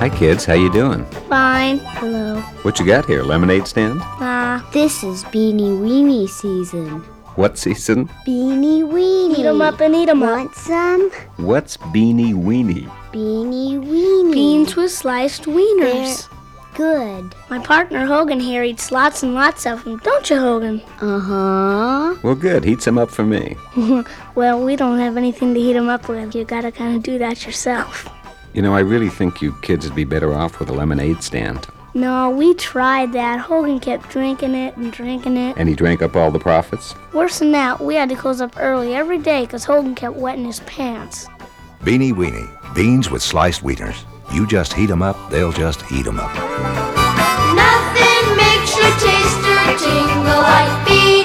Hi, kids. How you doing? Fine. Hello. What you got here, lemonade stand? This is Beanie Weenie season. What season? Beanie Weenie. Eat 'em up and eat 'em up. Want some? What's Beanie Weenie? Beanie Weenie. Beans with sliced wieners. Good. My partner Hogan here eats lots and lots of them, don't you, Hogan? Uh-huh. Well, good. Heat some up for me. Well, we don't have anything to heat 'em up with. You gotta kind of do that yourself. You know, I really think you kids would be better off with a lemonade stand. No, we tried that. Hogan kept drinking it and drinking it. And he drank up all the profits? Worse than that, we had to close up early every day because Hogan kept wetting his pants. Beanie Weenie, beans with sliced wieners. You just heat 'em up, they'll just eat 'em up. Nothing makes your taster tingle like beans.